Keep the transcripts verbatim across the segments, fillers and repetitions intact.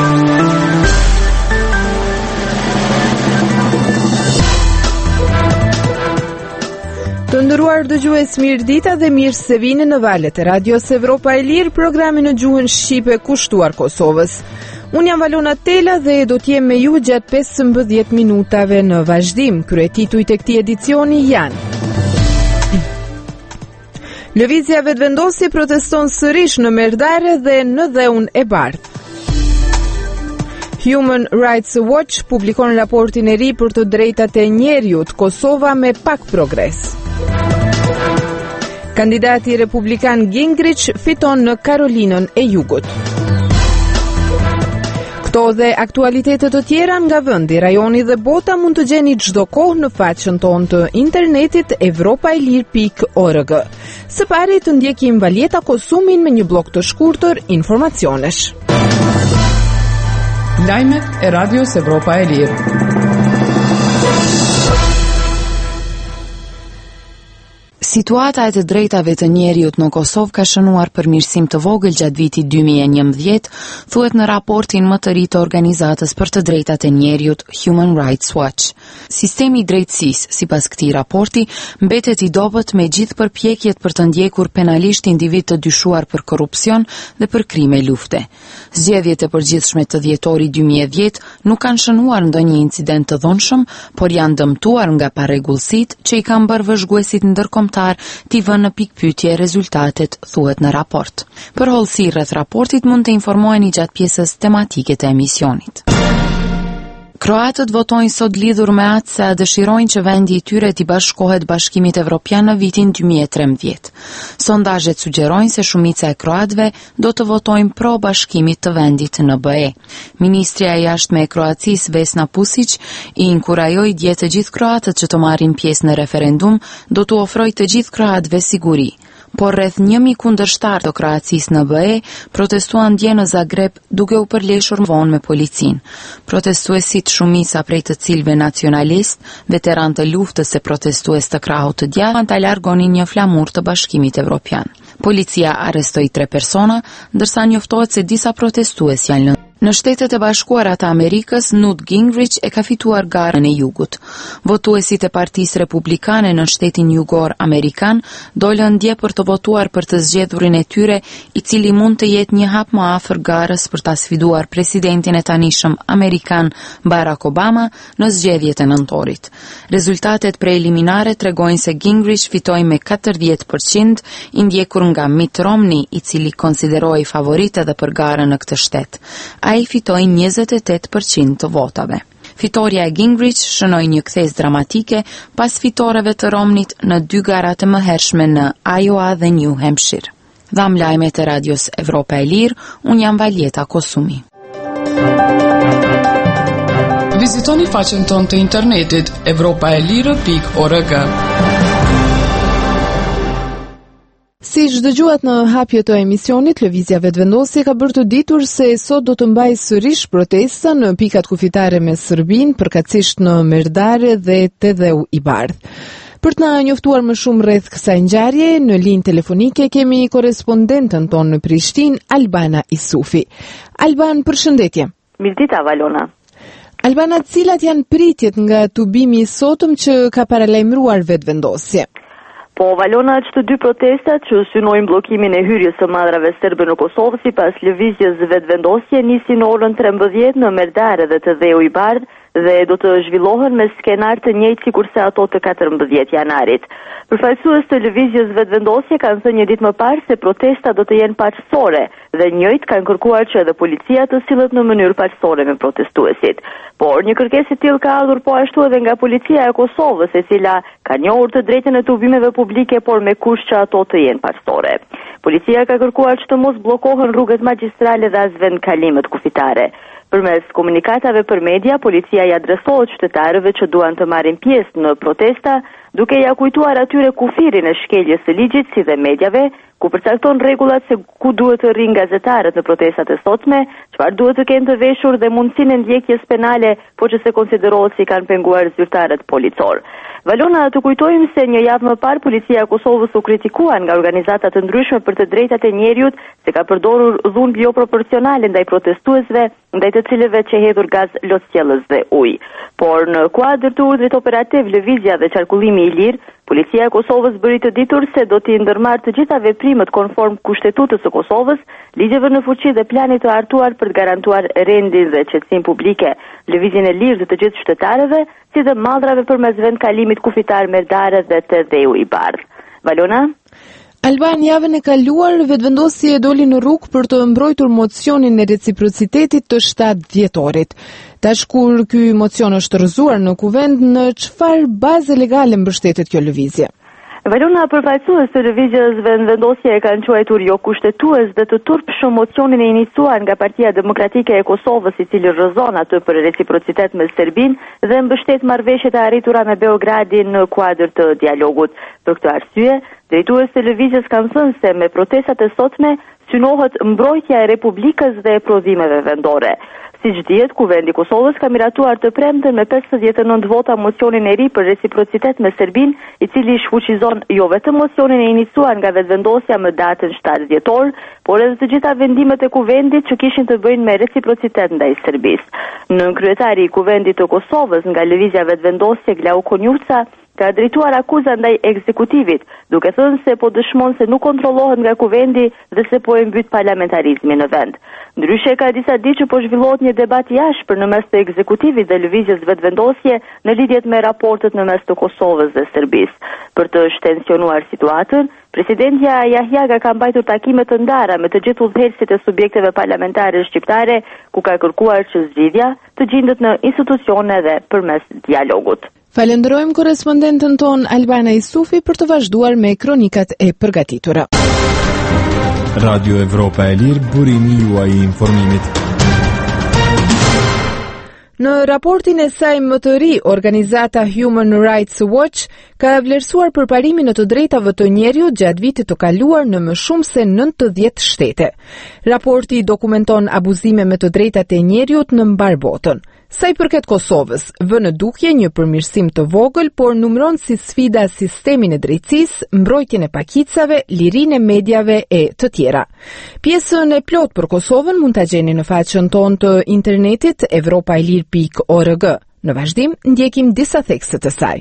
Të nderuar dëgjues, mirëdita dhe mirë se vini në valët e Radios Evropa e Lirë, programi në gjuhën shqipe kushtuar Kosovës. Unë jam Valona Tela dhe do t'jem me ju gjatë pesëmbëdhjetë minutave në vazhdim. Kryetitujt e këtij edicioni janë: Lëvizja Vetëvendosje proteston sërish në Merdare dhe në Dheun e Bardhë. Human Rights Watch publikon raportin e ri për të drejtat e njerëzit, Kosova me pak progres. Kandidati republikan Gingrich fiton në Karolinën e Jugut. Këto dhe aktualitetet të tjera nga vendi, rajoni dhe bota mund të gjeni çdo kohë në faqen tonë të internetit evropaelir pikë org. Së pari të ndjekim Valjeta Kosumin me një blok të shkurtër informacionesh. Lajmet e Radios Evropa e Lirë. Situata e të drejtave të njerëzit në Kosovë ka shënuar përmirësim të vogël gjatë vitit dy mijë e njëmbëdhjetë, thuhet në raportin më të ri të organizatës për të drejtat e njerëzit Human Rights Watch. Sistemi i drejtësisë, sipas këtij raporti, mbetet i dobët me gjithë përpjekjet për të ndjekur penalisht individ të dyshuar për korrupsion dhe për krime lufte. Zgjedhjet e përgjithshme të dhjetorit dy mijë e dhjetë nuk kanë shënuar ndonjë incident të dhunshëm, por janë dëmtuar nga parregullsitë që i kanë bërë vëzhguesit ndërkombëtar t'i vënë në pikpyetje rezultatet, thuhet në raport. Për hollësi rreth raportit mund të informoheni gjatë pjesës tematike të emisionit. Kroatët votojnë sot lidhur me atë se dëshirojnë që vendi i tyre t'i bashkohet Bashkimit Evropian në vitin dy mijë e trembëdhjetë. Sondazhet sugjerojnë se shumica e kroatëve do të votojnë pro bashkimit të vendit në B E. Ministria e jashtme e Kroacisë Vesna Pusic i inkurajoi dje të gjithë kroatët që të marrin pjesë në referendum, do t'u ofrojë të gjithë kroatëve siguri. Por rreth një mijë kundërshtar të Kroacisë në B E protestuan dje në Zagreb duke u përleshur vonë me policinë. Protestuesit, shumica prej të cilëve nacionalist, veteran të luftës e protestues të krahut të djathtë, ta largonin një flamur të Bashkimit Evropian. Policia arrestoi tre persona, ndërsa njoftohet se disa protestues janë lënë. Në Shtetet e Bashkuara të Amerikës, Newt Gingrich e ka fituar garën e Jugut. Votuesit e Partisë Republikane në shtetin jugor amerikan dolën dje për të votuar për të zgjedhurin e tyre, i cili mund të jetë një hap më afër garës për ta sfiduar presidentin e tanishëm amerikan Barack Obama në zgjedhjet e nëntorit. Rezultatet preliminare tregojnë se Gingrich fitoi me katërdhjetë përqind, i ndjekur nga Mitt Romney, i cili konsiderohej favorit edhe për garën në këtë shtet. Ai fitoi njëzet e tetë përqind të votave. Fitoria e Gingrich shënoi një kthes dramatike pas fitoreve të Romneyt në dy garat e mëhershme në Iowa dhe New Hampshire. Dham lajmet e Radios Evropa e Lirë, unë jam Valjeta Kosumi. Vizitoni faqen tonë të internetit evropaelire pikë org. Si që dëgjuat në hapje të emisionit, Lëvizja Vetëvendosje ka bërë të ditur se sot do të mbajë sërish protesta në pikat kufitare me Serbinë, përkatësisht në Merdare dhe te Dheu i Bardhë. Për të na njoftuar më shumë rreth kësaj ngjarje, në linjë telefonike kemi korespondentën tonë në Prishtinë, Albana Isufi. Alban, përshëndetje. Mirëdita, Valona. Albana, cilat janë pritjet nga tubimi i sotëm që ka paralajmëruar Vetëvendosje? Po, Valona, që të dy protestat që synojnë blokimin e hyrjes së madrave serbe në Kosovë sipas lëvizjes Vetëvendosje nisi në orën trembëdhjetë në Merdare dhe të Dheu i Bardhë dhe do të zhvillohen me skenar të njëjtë sikurse ato të katërmbëdhjetë janarit. Përfaqësues të lëvizjes Vetëvendosje kanë thënë një ditë më parë se protesta do të jenë paqësore dhe njëjtë kanë kërkuar që edhe policia të sillet në mënyrë paqësore me protestuesit. Por një kërkesë e tillë ka ardhur po ashtu edhe nga policia e Kosovës, e cila ka njohur të drejtën e tubimeve publike, por me kusht që ato të jenë paqësore. Policia ka kërkuar që të mos bllokohen rrugët magjistrale dhe as vend kalimet kufitare. Përmes komunikatave për media, policia i adresohet qytetarëve që duan të marrin pjesë në protesta, duke ja kujtuar atyre kufirin e shkeljes së ligjit si dhe medjave, ku përcakton rregullat se ku duhet të rrinë gazetarët në protestat e sotme, çfarë duhet të kenë të veshur dhe mundësinë e ndjekjes penale, po që se konsiderohet si kanë penguar zyrtarët policor. Valona, të kujtojmë se një javë më parë policia e Kosovës u kritikuan nga organizata të ndryshme për të drejtat e njerëzit se ka përdorur dhunë jo proporcionale ndaj protestuesve, ndaj të cilëve që hedhur gaz lotësjellës dhe ujë. Por në kuadër të urdhrit operativ lëvizja dhe qarkullimi i lirë, policia e Kosovës bëri të ditur se do t'i ndërmarrë të gjitha veprimet konform Kushtetutës së Kosovës, ligjeve në fuqi dhe planit të hartuar për të garantuar rendin dhe qetësinë publike, lëvizjen e lirë të të gjithë qytetarëve, si dhe mallrave përmes vendkalimit kufitar Merdare dhe të Dheu i Bardh. Valona? Alban, javën e kaluar, vetëvendosje doli në rrugë për të mbrojtur mocionin e reciprocitetit të shtatë dhjetorit. Tash kur ky mocion është rrëzuar në kuvend, në çfarë baze legale mbështetet kjo lëvizje? Valona, përfaqësues të lëvizjes vendosje e kanë quajtur jo kushtetues dhe të turpshëm mocionin e iniciuar nga Partia Demokratike e Kosovës, i cili rrëzon atë për reciprocitet me Serbinë dhe mbështet marrëveshjet e arritura me Beogradin në kuadër të dialogut. Për këtë arsye, drejtues të lëvizjes kanë thënë se me protestat e sotme synohet mbrojtja e Republikës dhe e prodhimeve vendore. Siç dihet, Kuvendi i Kosovës ka miratuar të premten me pesëdhjetë e nëntë vota mocionin e ri për reciprocitet me Serbinë, i cili shfuqizon jo vetëm mocionin e iniciuar nga vetvendosja më datën shtatë dhjetor, por edhe të gjitha vendimet e Kuvendit që kishin të bëjnë me reciprocitet ndaj Serbisë. Nën kryetari i Kuvendit të Kosovës nga lëvizja vetvendosje Glau Konjuca ka drejtuar akuza ndaj ekzekutivit, duke thënë se po dëshmon se nuk kontrollohet nga kuvendi dhe se po e mbyt parlamentarizmin në vend. Ndryshe, ka disa ditë që po zhvillohet një debat i ashpër në mes të ekzekutivit dhe lëvizjes vetvendosje në lidhje me raportet në mes të Kosovës dhe Serbisë. Për të shtensionuar situatën, presidentja Jahjaga ka mbajtur takime të ndara me të gjithë udhëheqësit e subjekteve parlamentare shqiptare, ku ka kërkuar që zgjidhja të gjendet në institucione dhe përmes dialogut. Falenderojmë korespondentën ton Albana Isufi për të vazhduar me kronikat e përgatitura. Radio Evropa e Lirë, burimi juaj i informimit. Në raportin e saj më të ri, organizata Human Rights Watch ka vlerësuar përparimin e të drejtave të njerëzit gjatë vitit të kaluar në më shumë se nëntëdhjetë shtete. Raporti dokumenton abuzime me të drejtat e njerëzit në mbar botën. Sa i përket Kosovës, vë në dukje një përmirësim të vogël, por numëron si sfida sistemin e drejtësisë, mbrojtjen e pakicave, lirinë e mediave e të tjera. Pjesën e plot për Kosovën mund ta gjeni në faqen tonë të internetit evropaelir pikë org. Në vazhdim, ndjekim disa thekse të saj.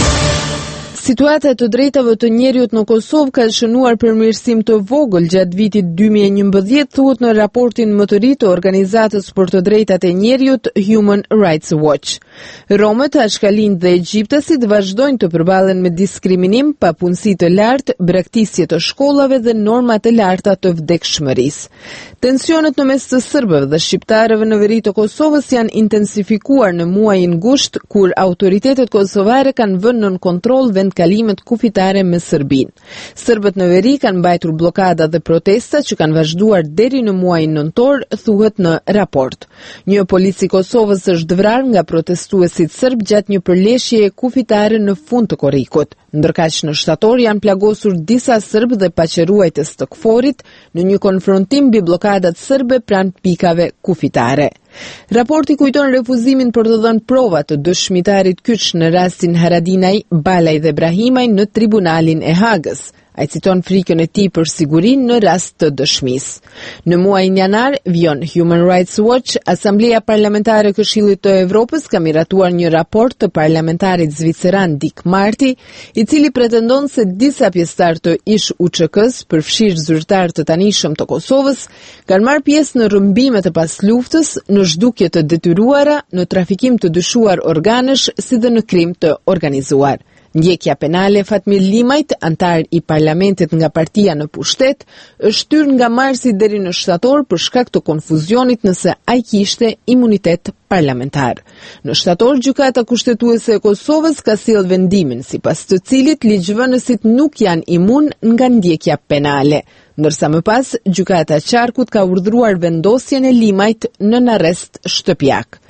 Situata e të drejtave të njerëzit në Kosovë ka shënuar përmirësim të vogël gjatë vitit dy mijë e njëmbëdhjetë, thuhet në raportin më të ri të organizatës për të drejtat e njerëzit Human Rights Watch. Romët, ashkalinë dhe egjiptasit vazhdojnë të përballen me diskriminim, papunësi të lartë, braktisje të shkollave dhe norma të larta të vdekshmërisë. Tensionet në mes të serbëve dhe shqiptarëve në veri të Kosovës janë intensifikuar në muajin gusht, kur autoritetet kosovare kanë vënë nën kontroll vendkalimet kufitare me Serbinë. Serbët në veri kanë mbajtur blokada dhe protesta që kanë vazhduar deri në muajin nëntor, thuhet në raport. Një polic i Kosovës është vrarë nga protestuesit serb gjatë një përleshje kufitare në fund të korrikut. Ndërkaq në shtator janë plagosur disa serb dhe paqëruajtës të Kforit në një konfrontim mbi blokadat serbe pranë pikave kufitare. Raporti kujton refuzimin për të dhënë prova të dëshmitarit kyç në rastin Haradinaj, Balaj dhe Brahimaj në tribunalin e Hagës. Ai citon frikën e tij për sigurinë në rast të dëshmisë. Në muajin janar, vion Human Rights Watch, Asambleja Parlamentare e Këshillit të Evropës ka miratuar një raport të parlamentarit zviceran Dick Marty, i cili pretendon se disa pjesëtar të ish U Ç K-s, përfshirë zyrtar të tanishëm të Kosovës, kanë marrë pjesë në rrëmbime të pasluftës, në zhdukje të detyruara, në trafikim të dyshuar organesh, si dhe në krim të organizuar. Ndjekja penale Fatmir Limajt, antar i parlamentit nga partia në pushtet, është shtyr nga marsi deri në shtator për shkak të konfuzionit nëse ai kishte imunitet parlamentar. Në shtator, gjykata kushtetuese e Kosovës ka sjellë vendimin sipas të cilit ligjvënësit nuk janë imun nga ndjekja penale, ndërsa më pas gjykata e Qarkut ka urdhëruar vendosjen e Limajt në arrest shtëpiak.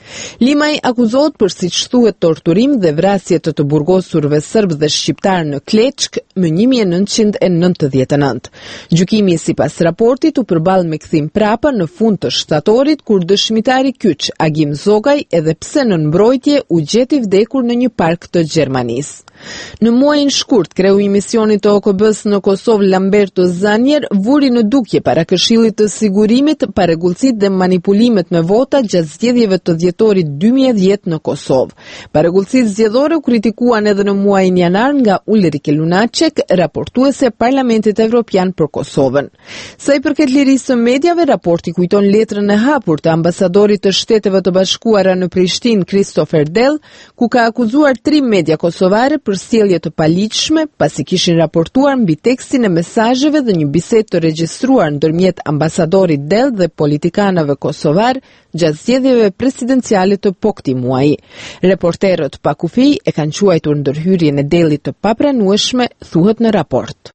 Limaj akuzohet për siç thuhet torturim dhe vrasje të të burgosurve serb dhe shqiptar në Kleçk më një mijë e nëntëqind e nëntëdhjetë e nëntë. Gjykimi sipas raportit u përball me kthim prapa në fund të shtatorit kur dëshmitari kyç Agim Zogaj edhe pse nën mbrojtje u gjeti vdekur në një park të Gjermanisë. Në muajin shkurt, kreu i misionit të O K B-s në Kosovë Lamberto Zanier vuri në dukje para Këshillit të Sigurimit paregullësitë dhe manipulimet me vota gjatë zgjedhjeve të dhjetorit dy mijë e dhjetë në Kosovë. Paregullësitë zgjedhore u kritikuan edhe në muajin janar nga Ulrike Lunacek, raportuese e Parlamentit Evropian për Kosovën. Sa i përket lirisë së medjave, raporti kujton letrën e hapur të ambasadorit të Shteteve të Bashkuara në Prishtinë, Christopher Dell, ku ka akuzuar tri media kosovare për sjellje të paligjshme, pasi kishin raportuar mbi tekstin e mesazheve dhe një bisedë të regjistruar ndërmjet ambasadorit Dell dhe politikanëve kosovar gjatë zgjedhjeve presidenciale të po këtij muaji. Reporterët pa kufi e kanë quajtur ndërhyrjen e Dellit të papranueshme, thuhet në raport.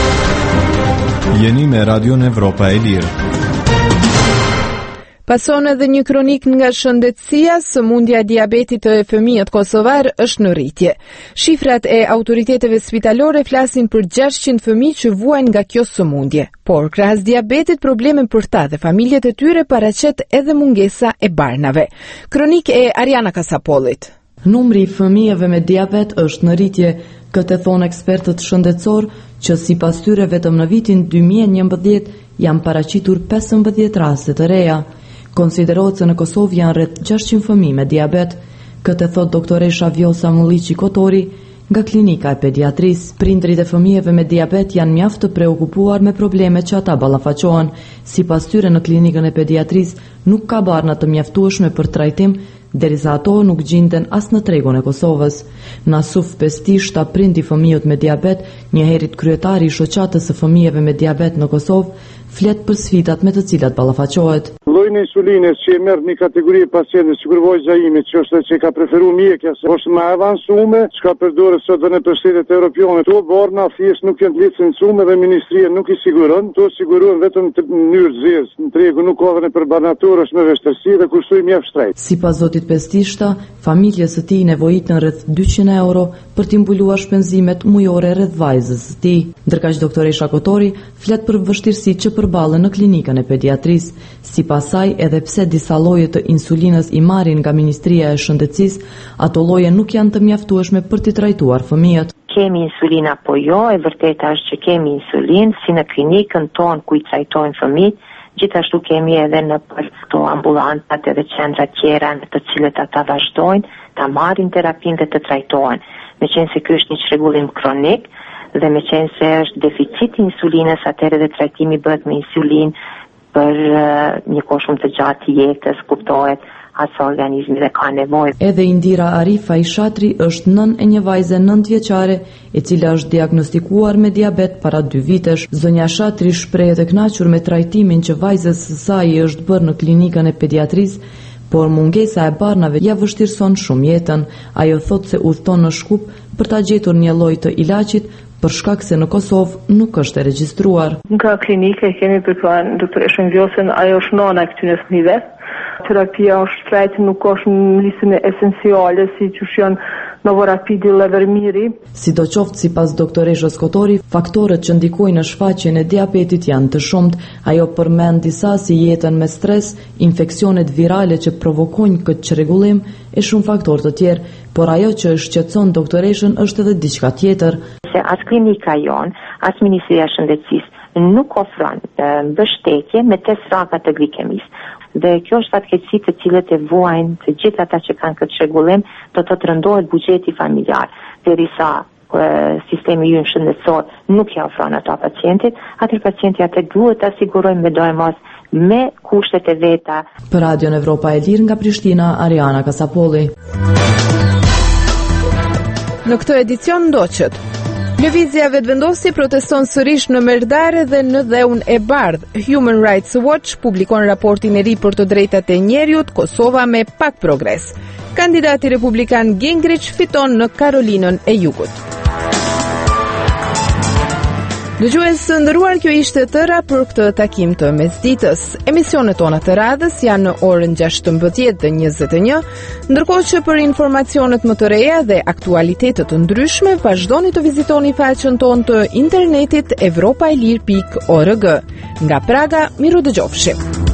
Jeni me Radion Evropa e Lirë. Pason edhe një kronik nga shëndetësia, sëmundja e diabetit të fëmijët kosovar është në rritje. Shifrat e autoriteteve spitalore flasin për gjashtëqind fëmijë që vuajnë nga kjo sëmundje, por krahas diabetit problemin për ta dhe familjet e tyre paraqet edhe mungesa e barnave. Kronik e Ariana Kasapollit. Numri i fëmijëve me diabet është në rritje, këtë thonë ekspertët shëndetësor, që sipas tyre vetëm në vitin dy mijë e njëmbëdhjetë janë paraqitur pesëmbëdhjetë raste të reja. Konsiderohet se në Kosovë janë rreth gjashtëqind fëmijë me diabet, këtë thot doktoresha Vjosa Mulliqi Kotori nga klinika e pediatrisë. Prindrit e fëmijëve me diabet janë mjaft të preokupuar me problemet që ata ballafaqohen. Sipas tyre në klinikën e pediatrisë nuk ka barna të mjaftueshme për trajtim, derisa ato nuk gjenden as në tregun e Kosovës. Nasuf Pesti, shtaprind i fëmijët me diabet, njëherët kryetari i shoqatës së fëmijëve me diabet në Kosovë, flet për sfidat me të cilat ballafaqohet. Lloji i insulinës që e merr një kategori pacientë sikur vojza ime, që është që ka preferuar mjekja, është më avancuar, çka përdoret sot në shtetet evropiane. To borna thjesht nuk janë licencuar dhe ministria nuk i siguron, to siguron vetëm në mënyrë zezë, në tregu nuk ka vënë për banatorësh me vështirësi dhe kushtoi mjaft shtrejt. Sipas zotit Pestishta, familjes së tij nevojitën rreth dyqind euro për t'i mbuluar shpenzimet mujore rreth vajzës së tij. Ndërkaq doktoresha Kotori flet për vështirësitë që përballen në klinikën e pediatrisë. Sipas saj, edhe pse disa lloje të insulinës i marrin nga Ministria e Shëndetësisë, ato lloje nuk janë të mjaftueshme për të trajtuar fëmijët. Kemi insulin apo jo, e vërteta është që kemi insulin, si në klinikën tonë ku i trajtojnë fëmijët, gjithashtu kemi edhe në për këto ambulantat edhe qendra tjera në të cilët ata vazhdojnë ta marrin terapinë dhe të trajtohen. Meqense ky është një çrregullim kronik dhe meqense është deficit i insulinës, atëherë dhe trajtimi bëhet me insulin për uh, një kohë shumë të gjatë të jetës, kuptohet asa organizmi dhe ka nevojë. Edhe Indira Arifa i Shatri është nën e një vajze nëntë vjeçare, e cila është diagnostikuar me diabet para dy vitesh. Zonja Shatri shprehet e kënaqur me trajtimin që vajzës së saj është bërë në klinikën e pediatrisë, por mungesa e barnave ja vështirëson shumë jetën. Ajo thotë se udhton në Shkup për ta gjetur një lloj të ilaçit, për shkak se në Kosovë nuk është e regjistruar. Nga klinika kemi përkuan doktoreshën Vjosën, ajo është nana e këtyre fëmijëve. Terapia është trajtë, nuk është në listën e esenciale, si që janë Novorapidi, Levermiri. Sidoqoftë, sipas doktoreshës Kotori, faktorët që ndikojnë në shfaqjen e diabetit janë të shumtë. Ajo përmend disa si jetën me stres, infeksionet virale që provokojnë këtë çrregullim e shumë faktorë të tjerë, por ajo që shqetëson doktoreshën është edhe diçka tjetër. Se as klinika jon, as Ministria e Shëndetësisë nuk ofron mbështetje me test raka të glikemisë. Dhe kjo është fatkeqësi të cilët e vuajnë të gjithë ata që kanë këtë çrregullim, do të rëndohet buxheti familjar, derisa sistemi ynë shëndetësor nuk ja ofron ato pacientit, atëherë pacienti atë duhet ta sigurojmë me dorë mos me kushtet e veta. Për Radion Evropa e Lirë nga Prishtina, Ariana Kasapolli. Në këtë edicion ndoqët lëvizja vetëvendosje proteston sërish në Merdare dhe në Dheun e Bardhë. Human Rights Watch publikon raportin e ri për të drejtat e njerëzit, Kosova me pak progres. Kandidati republikan Gingrich fiton në Karolinën e Jugut. Dëgjues së nderuar, kjo ishte tëra për këtë takim të mesditës. Emisionet tona të radhës janë në orën gjashtëmbëdhjetë dhe njëzet e një, ndërkohë që për informacionet më të reja dhe aktualitetet të ndryshme, vazhdoni të vizitoni faqen tonë të internetit evropaelir pikë org. Nga Praga, miru dëgjofshim.